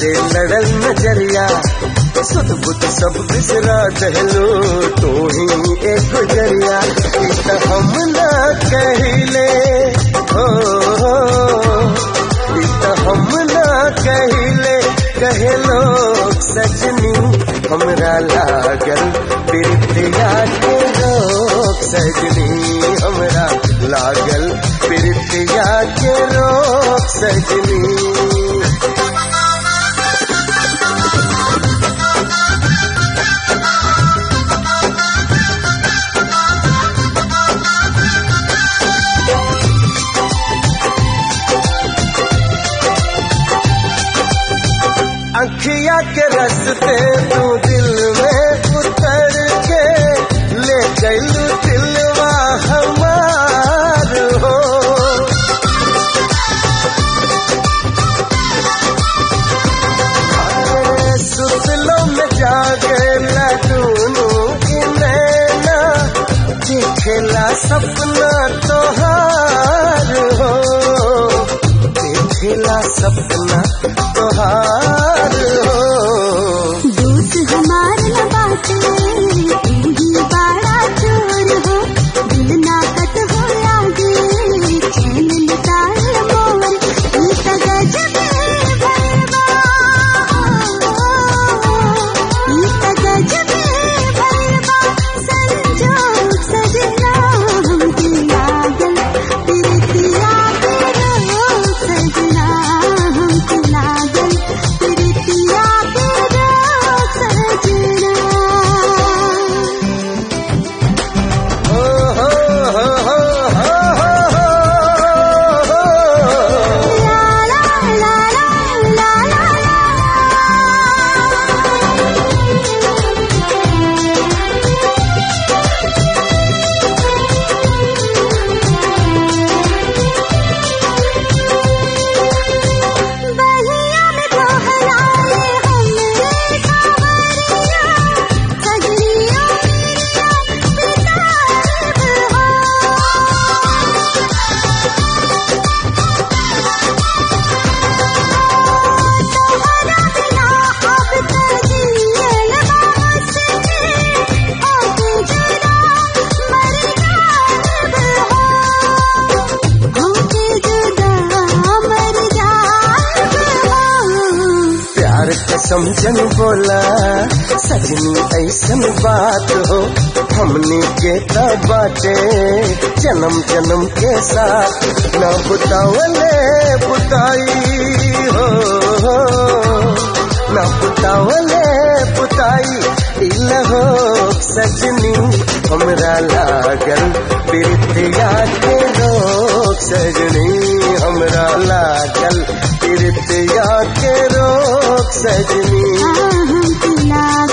से लड़ल नजरिया सुध बुध सब बिसरा दहलो तो ही एक गुजरिया इतना हम ना कहले हो इतना हम ना कहले कहे लोग सजनी हमरा लागल प्रीतिया के रोक सजनी हमरा लागल प्रीतिया के रोक सजनी अखिया के रस्ते तू दिल में उतर के ले गइलू दिलवा हमार हो सुतलो में जागे लूनू नैना दिखेला सपना तोहार हो दिखेला सपना तोहार हमार न बाटे तू ही बड़ा चोर हो दिल ना कत हो लागे चैन लुटाए मोर तू तो गजब भरवा तू तो गजब भरवा संजोग सजना हमके लागल प्रीतिया के रोक सजना हमके लागल प्रीतिया समझन बोला सजनी ऐसन बात हो हमने के बाटे जन्म जन्म के साथ न बुतावले बुताई हो न बुतावले बुताई इलहो सजनी हमरा लागल प्रीतिया के रोक सजनी हमरा लागल प्रीतिया के रोक सजनी हमके लागल